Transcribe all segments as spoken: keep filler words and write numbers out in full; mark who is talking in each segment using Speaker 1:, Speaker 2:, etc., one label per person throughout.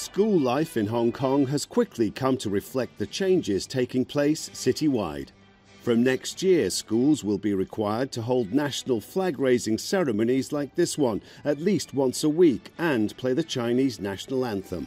Speaker 1: School life in Hong Kong has quickly come to reflect the changes taking place citywide. From next year, schools will be required to hold national flag-raising ceremonies like this one at least once a week and play the Chinese national anthem.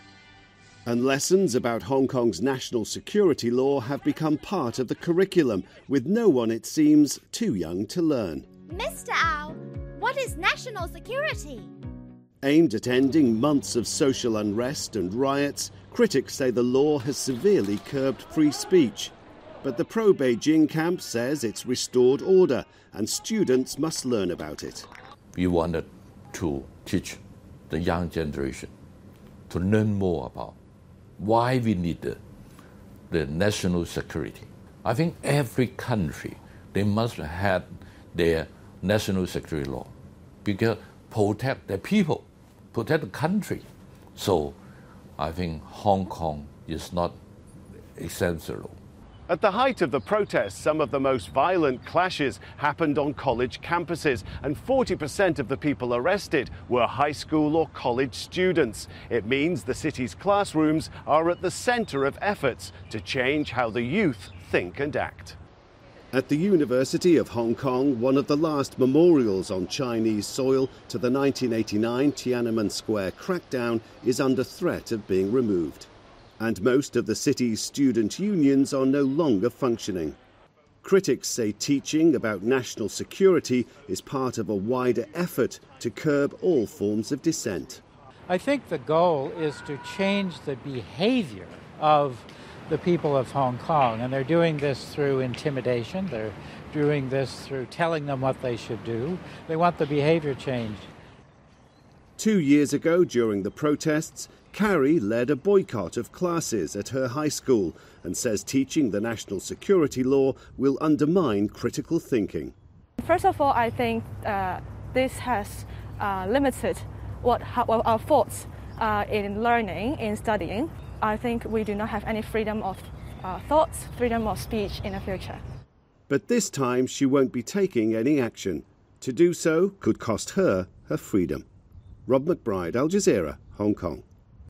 Speaker 1: And lessons about Hong Kong's national security law have become part of the curriculum, with no one, it seems, too young to learn.
Speaker 2: Mister Au, what is national security?
Speaker 1: Aimed at ending months of social unrest and riots, critics say the law has severely curbed free speech. But the pro-Beijing camp says it's restored order and students must learn about it.
Speaker 3: We wanted to teach the young generation to learn more about why we need the, the national security. I think every country, they must have their national security law because protect the people, protect the country. So I think Hong Kong is not essential.
Speaker 1: At the height of the protests, some of the most violent clashes happened on college campuses, and forty percent of the people arrested were high school or college students. It means the city's classrooms are at the centre of efforts to change how the youth think and act. At the University of Hong Kong, one of the last memorials on Chinese soil to the nineteen eighty-nine Tiananmen Square crackdown is under threat of being removed. And most of the city's student unions are no longer functioning. Critics say teaching about national security is part of a wider effort to curb all forms of dissent.
Speaker 4: I think the goal is to change the behavior of the people of Hong Kong, and they're doing this through intimidation. They're doing this through telling them what they should do. They want the behavior changed.
Speaker 1: Two years ago, during the protests, Carrie led a boycott of classes at her high school and says teaching the national security law will undermine critical thinking.
Speaker 5: First of all, I think uh, this has uh, limited what how, our thoughts uh, in learning, in studying. I think we do not have any freedom of uh, thoughts, freedom of speech in the future.
Speaker 1: But this time she won't be taking any action. To do so could cost her her freedom. Rob McBride, Al Jazeera, Hong Kong.